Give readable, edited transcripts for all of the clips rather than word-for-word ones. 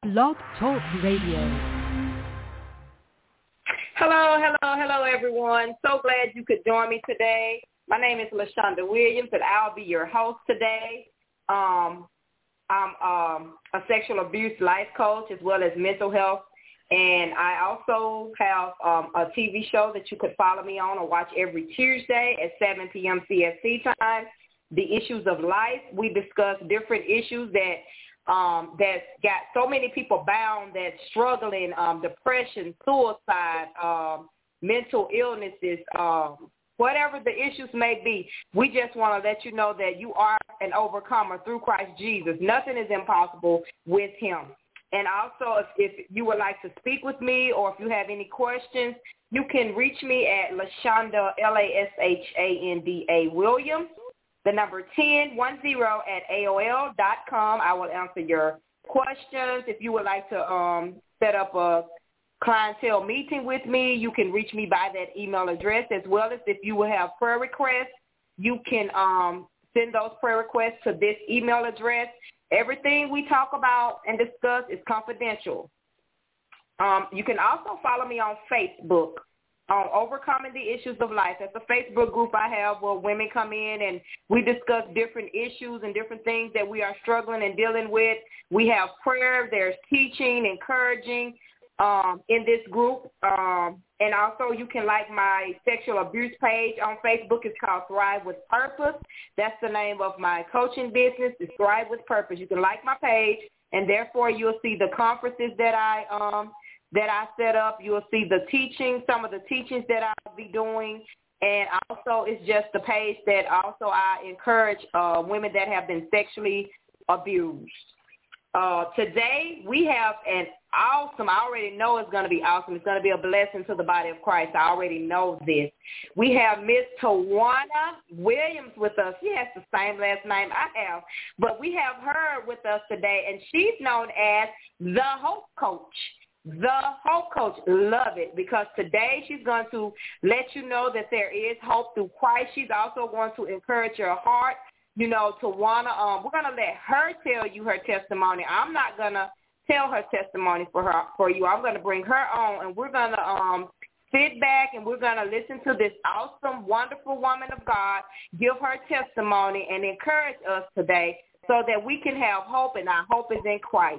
Blog Talk Radio. Hello, everyone. So glad you could join me today. My name is LaShonda Williams, and I'll be your host today. I'm a sexual abuse life coach as well as mental health, and I also have a TV show that you could follow me on or watch every Tuesday at 7 p.m. CST time, The Issues of Life. We discuss different issues that got so many people bound, that's struggling, depression, suicide, mental illnesses, whatever the issues may be. We just want to let you know that you are an overcomer through Christ Jesus. Nothing is impossible with him. And also, if you would like to speak with me or if you have any questions, you can reach me at LaShonda, LaShanda Williams, the number 1010 at AOL.com. I will answer your questions. If you would like to set up a clientele meeting with me, you can reach me by that email address, as well as if you will have prayer requests, you can send those prayer requests to this email address. Everything we talk about and discuss is confidential. You can also follow me on Facebook on Overcoming the Issues of Life. That's a Facebook group I have where women come in and we discuss different issues and different things that we are struggling and dealing with. We have prayer, there's teaching, encouraging in this group. And also you can like my sexual abuse page on Facebook. It's called Thrive with Purpose. That's the name of my coaching business. It's Thrive with Purpose. You can like my page, and therefore you'll see the conferences that I set up. You'll see the teaching, some of the teachings that I'll be doing. And also it's just the page that also I encourage women that have been sexually abused. Today we have an awesome, I already know it's going to be awesome. It's going to be a blessing to the body of Christ. I already know this. We have Miss Tawana Williams with us. She has the same last name I have. But we have her with us today, and she's known as the Hope Coach. The Hope Coach. Love it, because today she's going to let you know that there is hope through Christ. She's also going to encourage your heart, you know, Tawana. We're going to let her tell you her testimony. I'm not going to tell her testimony for you. I'm going to bring her on, and we're going to sit back and we're going to listen to this awesome, wonderful woman of God give her testimony and encourage us today so that we can have hope, and our hope is in Christ.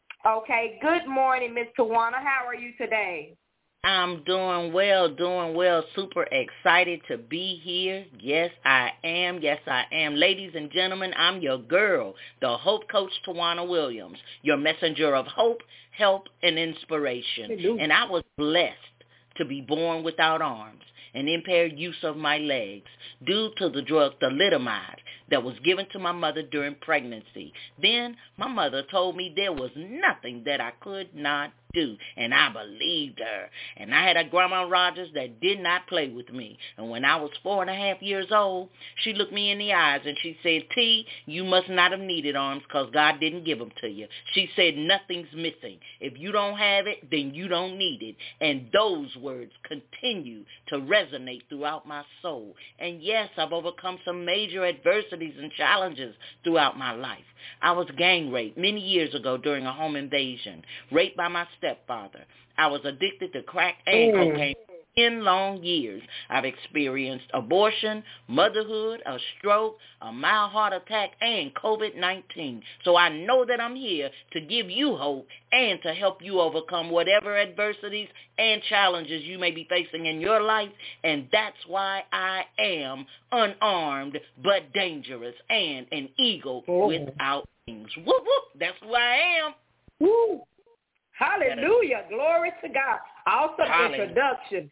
Okay, good morning, Miss Tawana. How are you today? I'm doing well, super excited to be here. Yes, I am. Ladies and gentlemen, I'm your girl, the Hope Coach Tawana Williams, your messenger of hope, help, and inspiration. Hello. And I was blessed to be born without arms and impaired use of my legs due to the drug thalidomide that was given to my mother during pregnancy. Then my mother told me there was nothing that I could not do, and I believed her. And I had a Grandma Rogers that did not play with me. And when I was 4.5 years old, she looked me in the eyes and she said, T, you must not have needed arms because God didn't give them to you. She said, nothing's missing. If you don't have it, then you don't need it. And those words continue to resonate throughout my soul. And yes, I've overcome some major adversities and challenges throughout my life. I was gang raped many years ago during a home invasion, raped by my stepfather. I was addicted to crack and cocaine 10 long years. I've experienced abortion, motherhood, a stroke, a mild heart attack, and COVID-19. So I know that I'm here to give you hope and to help you overcome whatever adversities and challenges you may be facing in your life. And that's why I am unarmed but dangerous and an eagle without wings. Whoop, whoop. That's who I am. Woo. Hallelujah. Glory to God. Awesome introduction.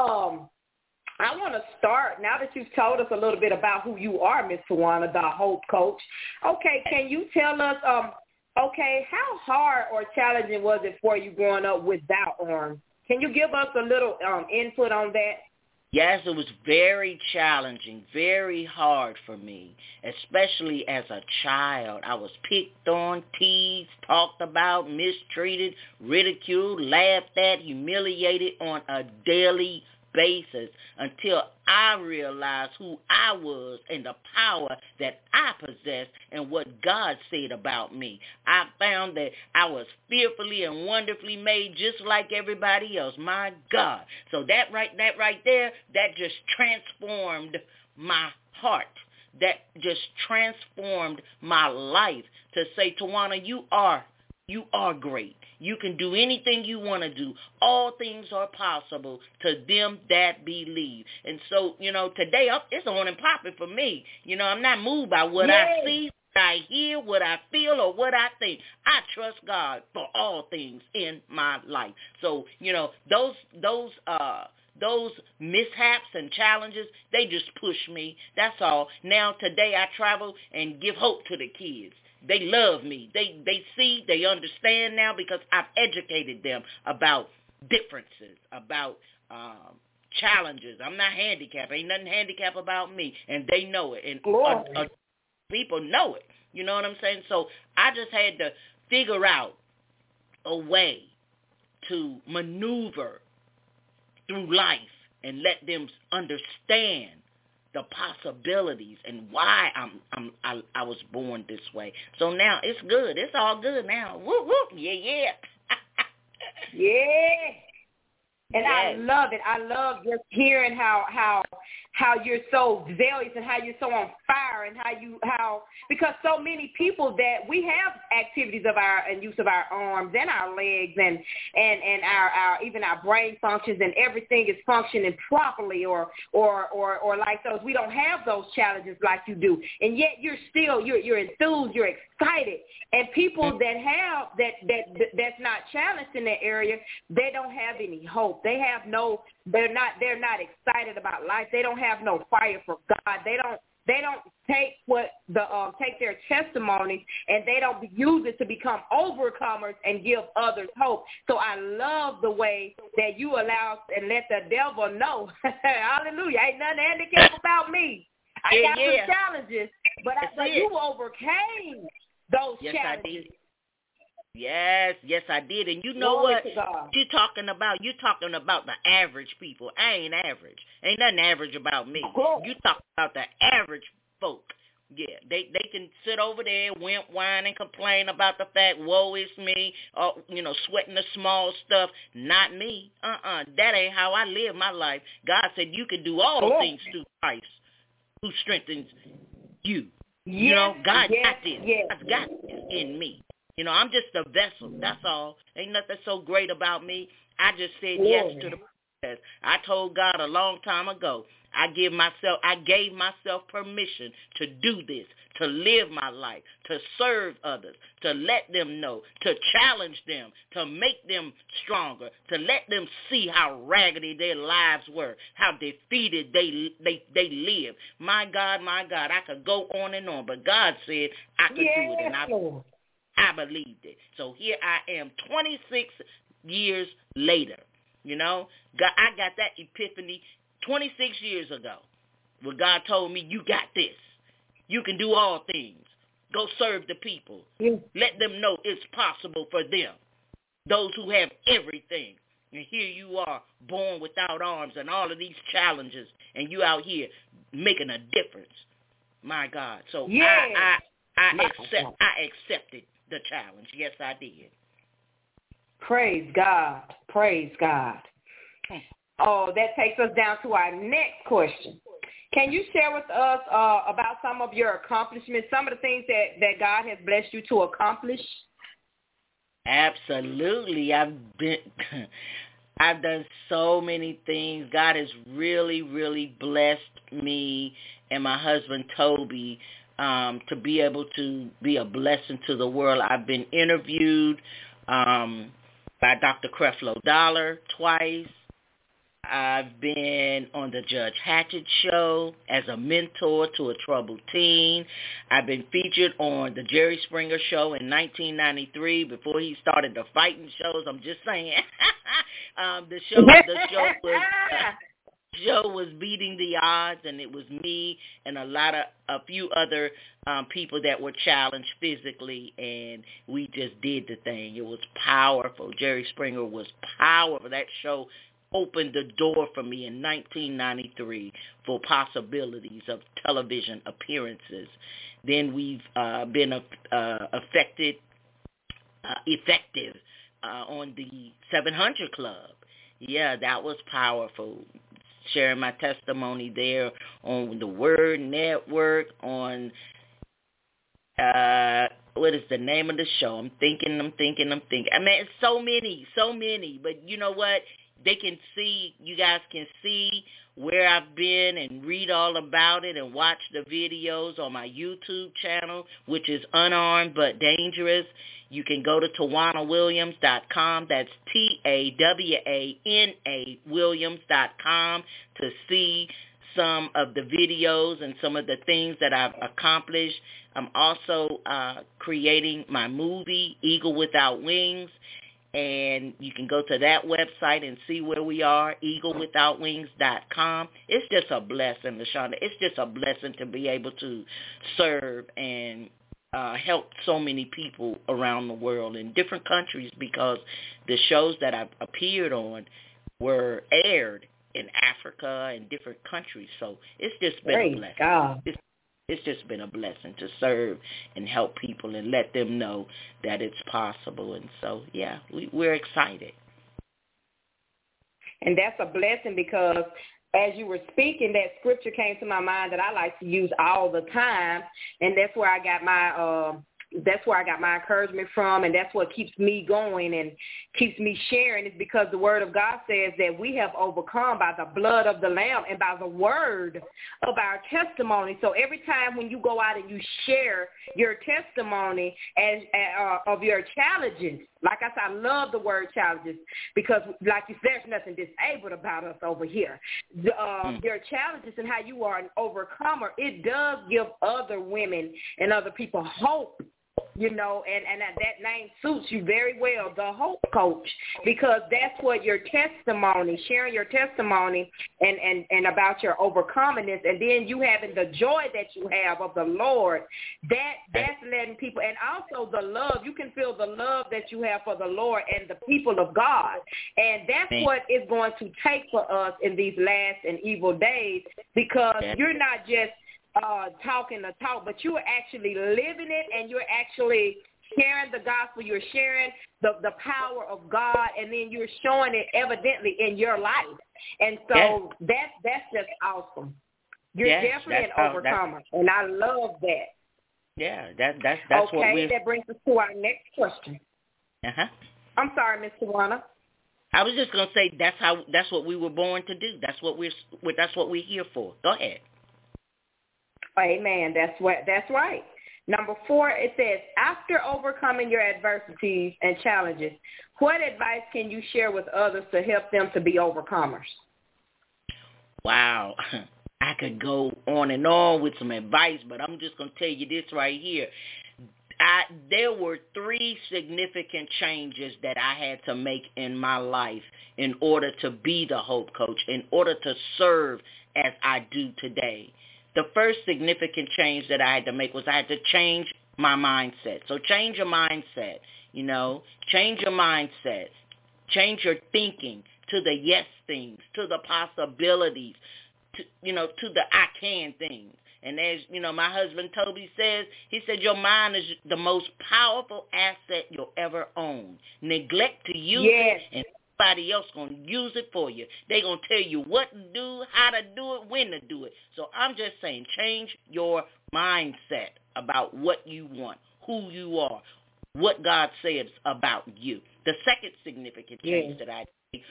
I want to start, now that you've told us a little bit about who you are, Miss Tawana, the Hope Coach. Okay, can you tell us, how hard or challenging was it for you growing up without arms? Can you give us a little input on that? Yes, it was very challenging, very hard for me, especially as a child. I was picked on, teased, talked about, mistreated, ridiculed, laughed at, humiliated on a daily basis until I realized who I was and the power that I possessed and what God said about me. I found that I was fearfully and wonderfully made just like everybody else. My God. So that right there, that just transformed my heart. That just transformed my life to say, Tawana, you are great. You can do anything you want to do. All things are possible to them that believe. And so, today it's on and popping for me. I'm not moved by what I see, what I hear, what I feel, or what I think. I trust God for all things in my life. So, those mishaps and challenges, they just push me. That's all. Now, today I travel and give hope to the kids. They love me. They see, they understand now because I've educated them about differences, about challenges. I'm not handicapped. Ain't nothing handicapped about me, and they know it. And people know it. You know what I'm saying? So I just had to figure out a way to maneuver through life and let them understand the possibilities and why I was born this way. So now it's good. It's all good now. Whoop, whoop. Yeah. Yeah. And yes. I love it. I love just hearing how you're so zealous and how you're so on fire and because so many people that we have activities of and use of our arms and our legs and our even our brain functions and everything is functioning properly or like those. We don't have those challenges like you do. And yet you're enthused, you're excited. And people that have that's not challenged in that area, they don't have any hope. They're not excited about life. They don't have no fire for God. They don't take take their testimony and they don't use it to become overcomers and give others hope. So I love the way that you allow and let the devil know. Hallelujah. Ain't nothing handicapped about me. I got some challenges, but you overcame those challenges. I did. Yes, I did. And you know what? You're talking about the average people. I ain't average. Ain't nothing average about me. You talking about the average folk. Yeah, they can sit over there, whine and complain about the fact, woe is me, or, sweating the small stuff. Not me. That ain't how I live my life. God said you can do all things through Christ who strengthens you. God got this. God's got this in me. I'm just a vessel. That's all. Ain't nothing so great about me. I just said yes to the process. I told God a long time ago, I gave myself permission to do this, to live my life, to serve others, to let them know, to challenge them, to make them stronger, to let them see how raggedy their lives were, how defeated they live. My God, I could go on and on, but God said I could do it, and I believed it. So here I am 26 years later. I got that epiphany 26 years ago where God told me, you got this. You can do all things. Go serve the people. Let them know it's possible for them, those who have everything. And here you are, born without arms and all of these challenges, and you out here making a difference. My God. So I accepted the challenge. Yes, I did. Praise God. Praise God. Oh, that takes us down to our next question. Can you share with us about some of your accomplishments, some of the things that God has blessed you to accomplish? Absolutely. I've done so many things. God has really, really blessed me and my husband, Toby, to be able to be a blessing to the world. I've been interviewed by Dr. Creflo Dollar twice. I've been on the Judge Hatchett show as a mentor to a troubled teen. I've been featured on the Jerry Springer show in 1993 before he started the fighting shows. I'm just saying. The show was beating the odds, and it was me and a few other people that were challenged physically, and we just did the thing. It was powerful. Jerry Springer was powerful. That show opened the door for me in 1993 for possibilities of television appearances. Then we've been effective on the 700 Club. Yeah, that was powerful. Sharing my testimony there on the Word Network, on what is the name of the show? I'm thinking. I mean, it's so many. But you know what? They can see, you guys can see where I've been and read all about it and watch the videos on my YouTube channel, which is Unarmed But Dangerous. You can go to TaWanaWilliams.com. That's TAWANA Williams.com to see some of the videos and some of the things that I've accomplished. I'm also creating my movie, Eagle Without Wings, and you can go to that website and see where we are, eaglewithoutwings.com. It's just a blessing, LaShonda. It's just a blessing to be able to serve and help so many people around the world in different countries, because the shows that I've appeared on were aired in Africa and different countries. So it's just been a blessing. God. It's just been a blessing to serve and help people and let them know that it's possible. And so, yeah, we're excited. And that's a blessing, because as you were speaking, that scripture came to my mind that I like to use all the time, and that's where I got my encouragement from, and that's what keeps me going and keeps me sharing, is because the word of God says that we have overcome by the blood of the Lamb and by the word of our testimony. So every time when you go out and you share your testimony of your challenges, like I said, I love the word challenges, because like you said, there's nothing disabled about us over here. Your challenges and how you are an overcomer, it does give other women and other people hope. You know, and that name suits you very well, the Hope Coach, because that's what your testimony, sharing your testimony and about your overcomingness, and then you having the joy that you have of the Lord, that's letting people, and also the love, you can feel the love that you have for the Lord and the people of God, and that's what it's going to take for us in these last and evil days, because you're not just talking the talk, but you're actually living it, and you're actually sharing the gospel. You're sharing the power of God, and then you're showing it evidently in your life. And so that's just awesome. You're definitely an overcomer, and I love that. Yeah, that's okay, what we're... that brings us to our next question. I'm sorry, Ms. TaWana. I was just gonna say that's what we were born to do. That's what we're here for. Go ahead. Amen. That's right. Number 4, it says, after overcoming your adversities and challenges, what advice can you share with others to help them to be overcomers? Wow. I could go on and on with some advice, but I'm just going to tell you this right here. There were 3 significant changes that I had to make in my life in order to be the Hope Coach, in order to serve as I do today. The first significant change that I had to make was I had to change my mindset. So change your mindset, change your mindset. Change your thinking to the yes things, to the possibilities, to the I can things. And as, my husband Toby says, he said, your mind is the most powerful asset you'll ever own. Neglect to use it, and somebody else going to use it for you. They're going to tell you what to do, how to do it, when to do it. So I'm just saying, change your mindset about what you want, who you are, what God says about you. The second significant change that I did,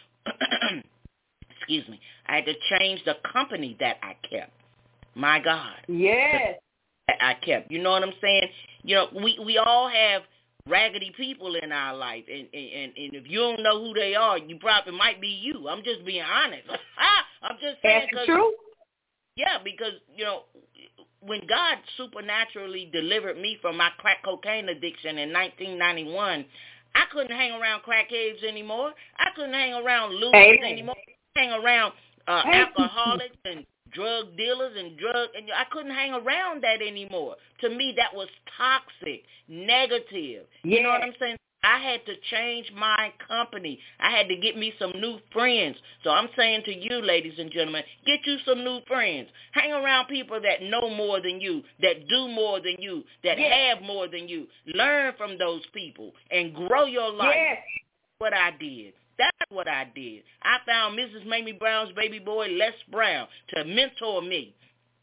I had to change the company that I kept. My God. Yes. I kept. You know what I'm saying? We all have raggedy people in our life, and if you don't know who they are, you probably might be you. I'm just being honest. I'm just saying. That's true. Yeah, because, when God supernaturally delivered me from my crack cocaine addiction in 1991, I couldn't hang around crackheads anymore. I couldn't hang around losers anymore. Hang around alcoholics and drug dealers and I couldn't hang around that anymore. To me, that was toxic, negative. You know what I'm saying? I had to change my company. I had to get me some new friends. So I'm saying to you, ladies and gentlemen, get you some new friends. Hang around people that know more than you, that do more than you, that have more than you. Learn from those people and grow your life. Yes. What I did. That's what I did. I found Mrs. Mamie Brown's baby boy, Les Brown, to mentor me.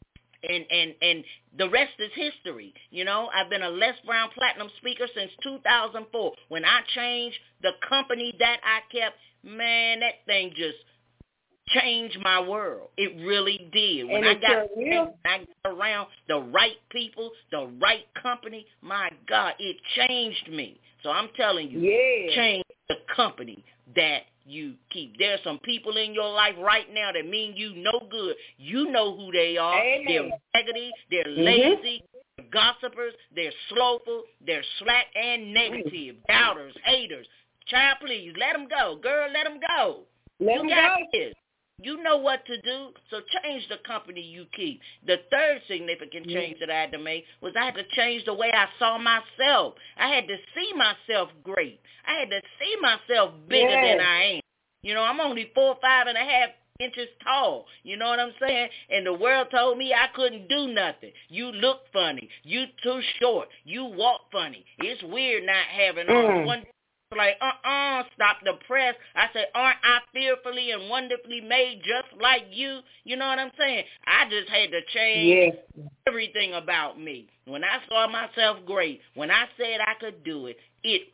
And the rest is history. You know, I've been a Les Brown Platinum speaker since 2004. When I changed the company that I kept, man, that thing just changed my world. It really did. When I got around the right people, the right company, my God, it changed me. So I'm telling you, change the company that you keep. There's some people in your life right now that mean you no good. You know who they are. Amen. They're raggedy, they're lazy, they're gossipers, they're slowful, they're slack and negative, doubters, haters. Child, please, let them go. Girl, let them go. Let them go. This. You know what to do, so change the company you keep. The third significant change that I had to make was I had to change the way I saw myself. I had to see myself great. I had to see myself bigger than I am. You know, I'm only 4'5.5" inches tall. You know what I'm saying? And the world told me I couldn't do nothing. You look funny. You too short. You walk funny. It's weird not having arms. One like, stop the press. I said, aren't I fearfully and wonderfully made just like you? You know what I'm saying? I just had to change everything about me. When I saw myself great, when I said I could do it,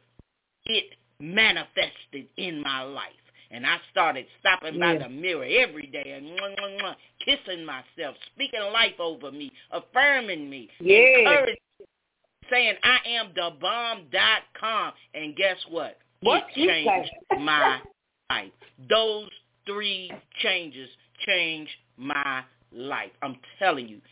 it manifested in my life. And I started stopping by the mirror every day and kissing myself, speaking life over me, affirming me, encouraging me, saying I am thebomb.com. And guess what? It changed my life. Those 3 changes changed my life. I'm telling you,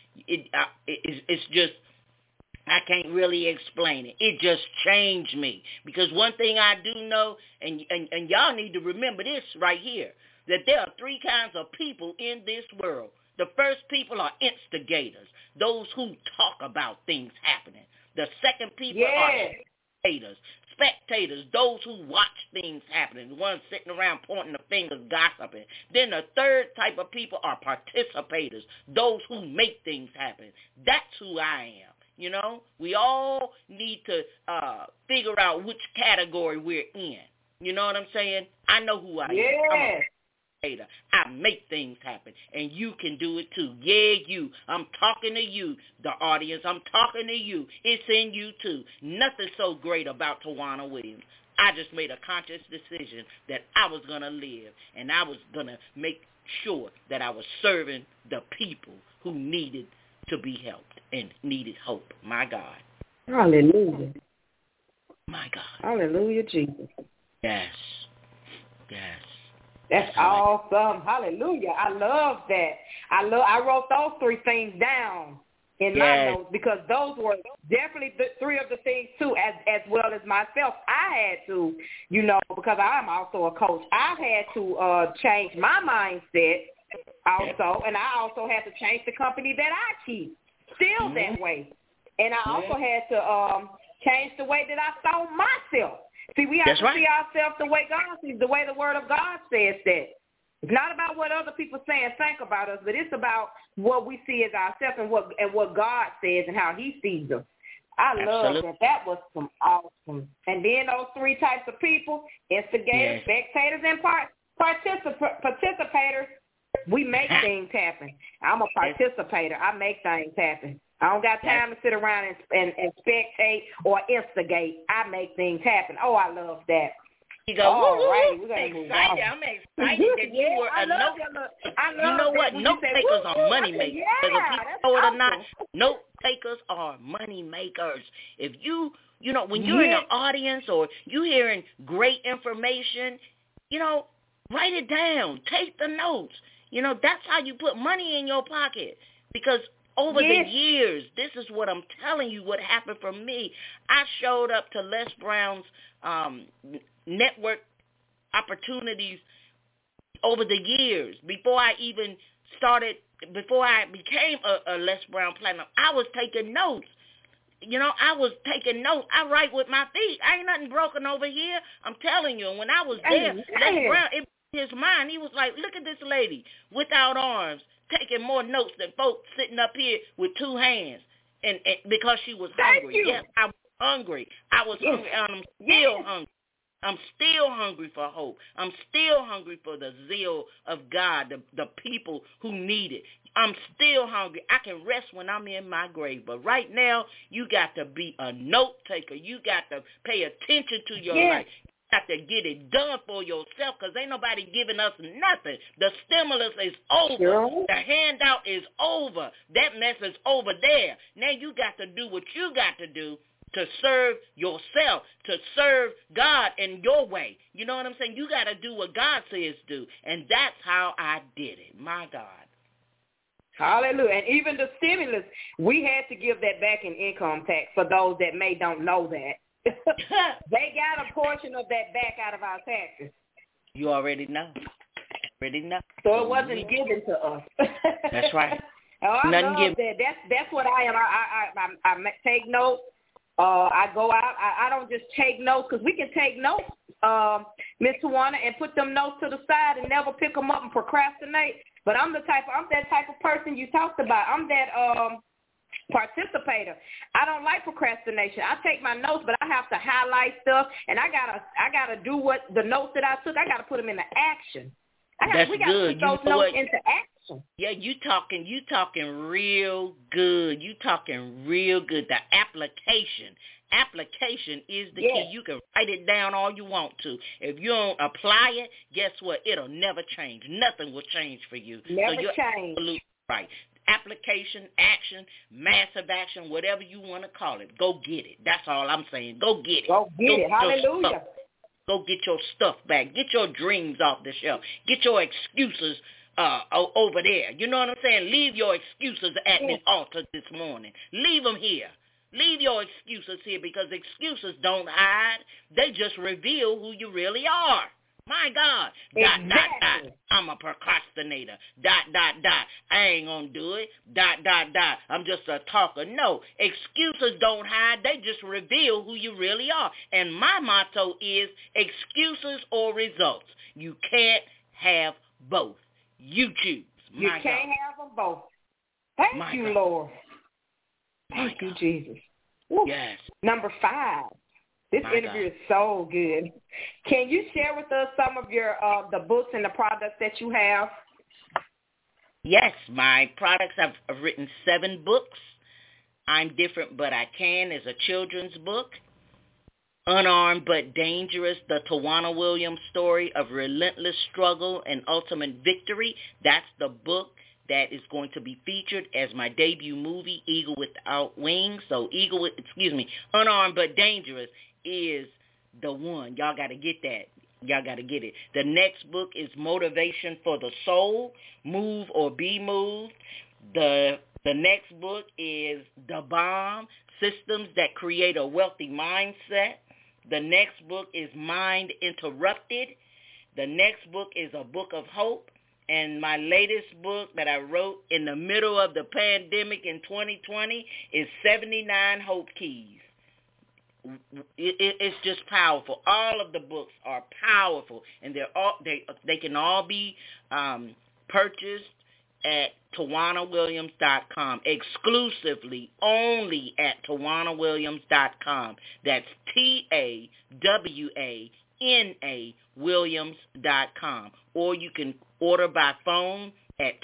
it's just, I can't really explain it. It just changed me. Because one thing I do know, and y'all need to remember this right here, that there are 3 kinds of people in this world. The first people are instigators, those who talk about things happening. The second people are spectators, those who watch things happening, the ones sitting around pointing the fingers, gossiping. Then the third type of people are participators, those who make things happen. That's who I am. You know, we all need to figure out which category we're in. You know what I'm saying? I know who I am. I'm a creator. I make things happen, and you can do it too. Yeah, you. I'm talking to you, the audience. I'm talking to you. It's in you too. Nothing so great about Tawana Williams. I just made a conscious decision that I was going to live, and I was going to make sure that I was serving the people who needed to be helped and needed hope. My God. Hallelujah. My God. Hallelujah, Jesus. Yes. That's awesome. Hallelujah. I love that. I wrote those 3 things down in my notes because those were definitely 3 of the things too, as well as myself. I had to, you know, because I'm also a coach, I had to change my mindset also, and I also had to change the company that I keep. Still that way. And I also had to change the way that I saw myself. See, we have to see ourselves the way God sees, the way the Word of God says that. It's not about what other people say and think about us, but it's about what we see as ourselves and what God says and how He sees us. I love that. That was some awesome. And then those 3 types of people, instigators, spectators, and participators, we make things happen. I'm a participator. I make things happen. I don't got time to sit around and spectate or instigate. I make things happen. Oh, I love that. You go, all right, we're going to move on. I'm excited that you were a note. You know what? Note takers are money makers. Whether people know it or not, note takers are money makers. If you know, when you're in an audience or you hearing great information, you know, write it down. Take the notes. You know, that's how you put money in your pocket. Because over the years, this is what I'm telling you what happened for me. I showed up to Les Brown's network opportunities over the years. Before I became a Les Brown Platinum, I was taking notes. I was taking notes. I write with my feet. I ain't nothing broken over here. I'm telling you. And when I was there, Les Brown, it blew his mind. He was like, look at this lady without arms taking more notes than folks sitting up here with two hands. And because she was hungry. Yes, I was hungry. I was hungry, and I'm still hungry. I'm still hungry for hope. I'm still hungry for the zeal of God, the people who need it. I'm still hungry. I can rest when I'm in my grave. But right now, you got to be a note taker. You got to pay attention to your life. You got to get it done for yourself because ain't nobody giving us nothing. The stimulus is over. Sure. The handout is over. That mess is over there. Now you got to do what you got to do to serve yourself, to serve God in your way. You know what I'm saying? You got to do what God says do. And that's how I did it. My God. Hallelujah. And even the stimulus, we had to give that back in income tax for those that don't know that. They got a portion of that back out of our taxes. You already know. So it wasn't given to us. That's right. Oh, I love that. That's what I am. I take notes. I go out. I don't just take notes because we can take notes, Miss Tawana, and put them notes to the side and never pick them up and procrastinate. But I'm that type of person you talked about. I'm that participator. I don't like procrastination. I take my notes, but I have to highlight stuff, and I gotta do what the notes that I took. I gotta put them into action. We gotta put those notes into action. Yeah, you talking real good. You talking real good. The application is the key. You can write it down all you want to. If you don't apply it, guess what? It'll never change. Nothing will change for you. Never change. Absolutely right. Application, action, massive action, whatever you want to call it. Go get it. That's all I'm saying. Go get it. Go get it. Hallelujah. Go get your stuff back. Get your dreams off the shelf. Get your excuses over there. You know what I'm saying? Leave your excuses at the altar this morning. Leave them here. Leave your excuses here because excuses don't hide. They just reveal who you really are. My God. Exactly. I'm a procrastinator. I ain't going to do it. I'm just a talker. No, excuses don't hide. They just reveal who you really are. And my motto is excuses or results. You can't have both. You choose. You can't have them both. Thank you, Lord. Thank you, Jesus. Woo. Yes. Number 5. This interview is so good. Can you share with us some of your the books and the products that you have? Yes, my products. I've written 7 books. I'm Different But I Can is a children's book. Unarmed But Dangerous, the Tawana Williams story of relentless struggle and ultimate victory. That's the book that is going to be featured as my debut movie, Eagle Without Wings. So Unarmed But Dangerous is the one. Y'all got to get that. Y'all got to get it. The next book is Motivation for the Soul, Move or Be Moved. The next book is The Bomb, Systems That Create a Wealthy Mindset. The next book is Mind Interrupted. The next book is A Book of Hope. And my latest book that I wrote in the middle of the pandemic in 2020 is 79 Hope Keys. It's just powerful. All of the books are powerful, and they can all be purchased at TawanaWilliams.com, exclusively only at TawanaWilliams.com. That's TAWANA Williams.com. Or you can order by phone at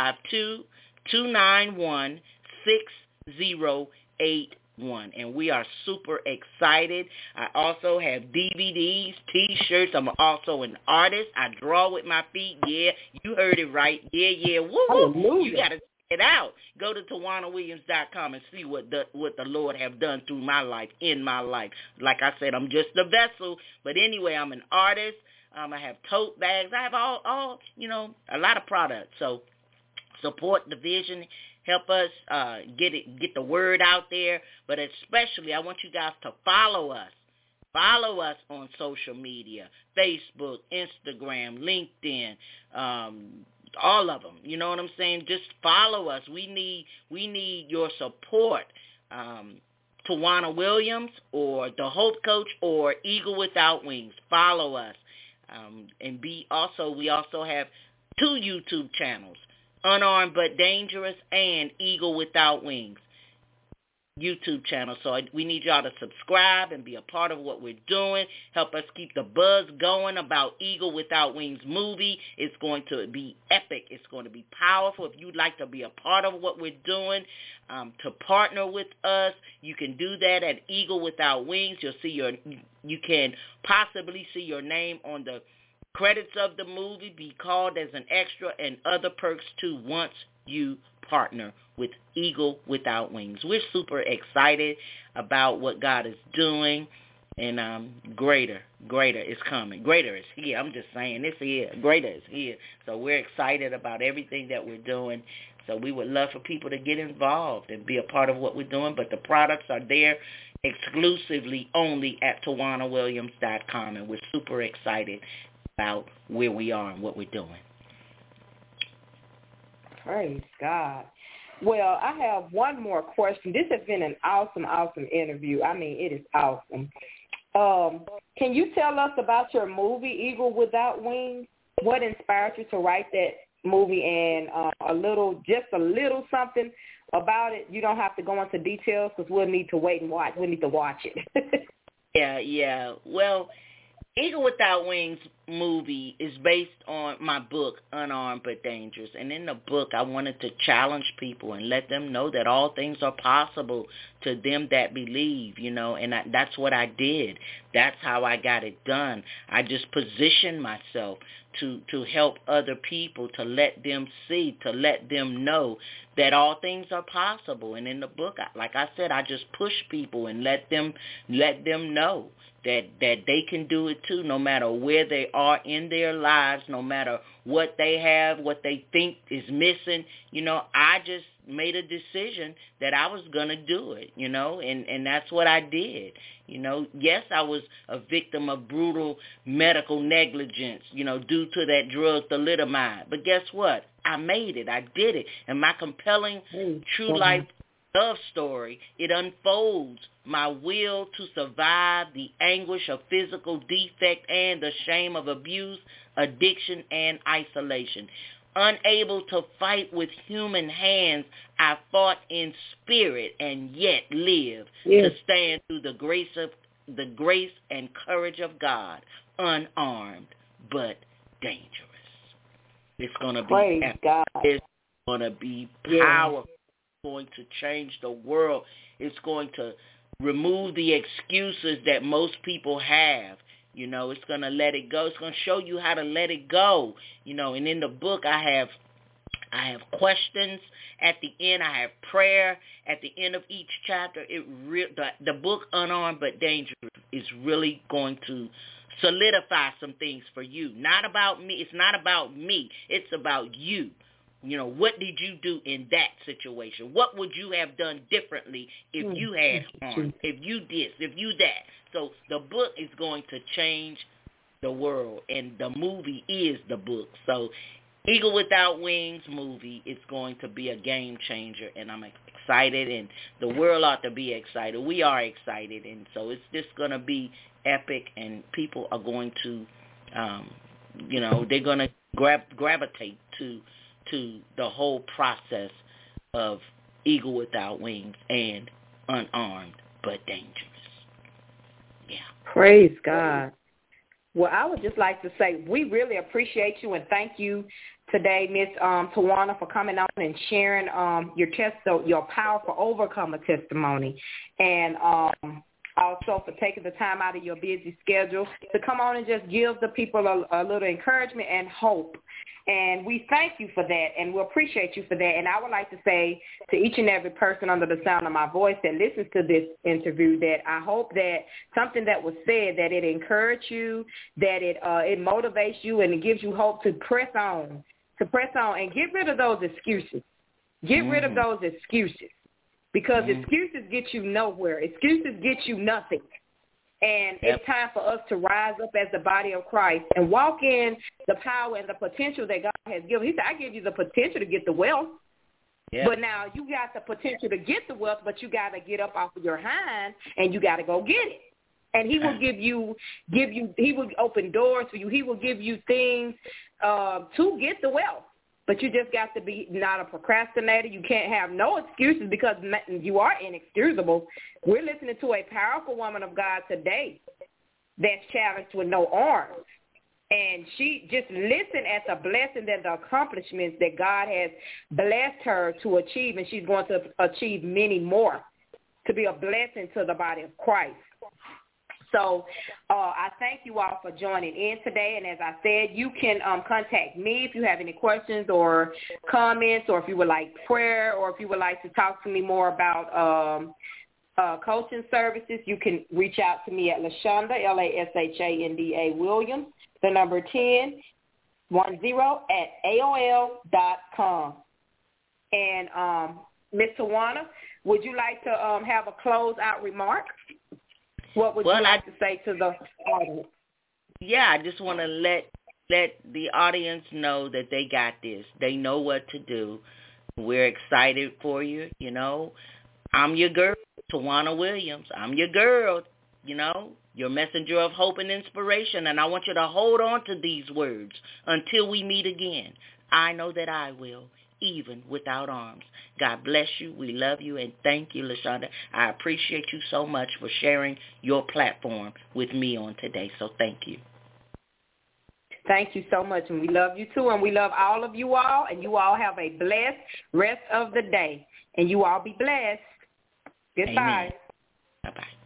252-291-6081. And we are super excited. I also have DVDs, T-shirts. I'm also an artist. I draw with my feet. Yeah, you heard it right. Yeah. Woo. You got to check it out. Go to TawanaWilliams.com and see what the Lord have done through my life, in my life. Like I said, I'm just a vessel. But anyway, I'm an artist. I have tote bags. I have all a lot of products. So support the vision. Help us get the word out there. But especially, I want you guys to follow us. Follow us on social media, Facebook, Instagram, LinkedIn, all of them. You know what I'm saying? Just follow us. We need your support. Tawana Williams or The Hope Coach or Eagle Without Wings. Follow us. We also have 2 YouTube channels, Unarmed But Dangerous and Eagle Without Wings YouTube channel. So we need y'all to subscribe and be a part of what we're doing. Help us keep the buzz going about Eagle Without Wings movie. It's going to be epic. It's going to be powerful. If you'd like to be a part of what we're doing, to partner with us, you can do that at Eagle Without Wings. You can possibly see your name on the credits of the movie, be called as an extra, and other perks too once you partner with Eagle Without Wings. We're super excited about what God is doing, and greater is coming. Greater is here. I'm just saying, it's here. Greater is here. So we're excited about everything that we're doing. So we would love for people to get involved and be a part of what we're doing, but the products are there exclusively only at TawanaWilliams.com, and we're super excited about where we are and what we're doing. Praise God. Well, I have one more question. This has been an awesome interview. I mean, it is awesome. Can you tell us about your movie, Eagle Without Wings? What inspired you to write that movie, and just a little something about it? You don't have to go into details because we'll need to wait and watch. We need to watch it. Yeah. Well, Eagle Without Wings movie is based on my book, Unarmed But Dangerous. And in the book, I wanted to challenge people and let them know that all things are possible to them that believe, and that's what I did. That's how I got it done. I just positioned myself to help other people, to let them see, to let them know that all things are possible. And in the book, like I said, I just push people and let them know that they can do it too, no matter where they are in their lives, no matter what they have, what they think is missing. I just made a decision that I was going to do it, and that's what I did. Yes, I was a victim of brutal medical negligence, due to that drug thalidomide. But guess what? I made it. I did it. And my compelling true life love story, it unfolds my will to survive the anguish of physical defect and the shame of abuse, addiction, and isolation. Unable to fight with human hands, I fought in spirit and yet live to stand through the grace and courage of God, unarmed but dangerous. It's going to be God. It's going to be powerful. It's going to change the world. It's going to remove the excuses that most people have. It's going to let it go. It's going to show you how to let it go. And in the book, I have questions at the end. I have prayer at the end of each chapter. The book, Unarmed But Dangerous, is really going to solidify some things for you. Not about me. It's not about me. It's about you. What did you do in that situation? What would you have done differently if you had harm, if you this, if you that? So the book is going to change the world, and the movie is the book. So Eagle Without Wings movie is going to be a game changer, and I'm excited, and the world ought to be excited. We are excited, and so it's just going to be epic, and people are going to, they're going to gravitate to the whole process of Eagle Without Wings and Unarmed But Dangerous. Yeah. Praise God. Well, I would just like to say we really appreciate you and thank you today, Miss Tawana, for coming on and sharing your powerful overcomer testimony, and also for taking the time out of your busy schedule to come on and just give the people a little encouragement and hope. And we thank you for that, and we appreciate you for that. And I would like to say to each and every person under the sound of my voice that listens to this interview that I hope that something that was said, that it encourages you, that it motivates you, and it gives you hope to press on and get rid of those excuses. Get rid of those excuses, because excuses get you nowhere. Excuses get you nothing. And it's time for us to rise up as the body of Christ and walk in the power and the potential that God has given. He said, I give you the potential to get the wealth. Yeah. But now you got the potential to get the wealth, but you got to get up off of your hind and you got to go get it. And he will he will open doors for you. He will give you things to get the wealth. But you just got to be not a procrastinator. You can't have no excuses because you are inexcusable. We're listening to a powerful woman of God today that's challenged with no arms. And she just listened at the blessing and the accomplishments that God has blessed her to achieve, and she's going to achieve many more to be a blessing to the body of Christ. So I thank you all for joining in today. And as I said, you can contact me if you have any questions or comments, or if you would like prayer, or if you would like to talk to me more about coaching services. You can reach out to me at Lashanda, Lashanda Williams, the number 1010 at AOL.com. And Ms. Tawana, would you like to have a closeout remark? What would you like to say to the audience? Yeah, I just want to let the audience know that they got this. They know what to do. We're excited for you, you know. I'm your girl, Tawana Williams. I'm your girl, you know, your messenger of hope and inspiration. And I want you to hold on to these words until we meet again. I know that I will, even without arms. God bless you. We love you, and thank you, Lashanda. I appreciate you so much for sharing your platform with me on today, so thank you. Thank you so much, and we love you too, and we love all of you all, and you all have a blessed rest of the day, and you all be blessed. Goodbye. Amen. Bye-bye.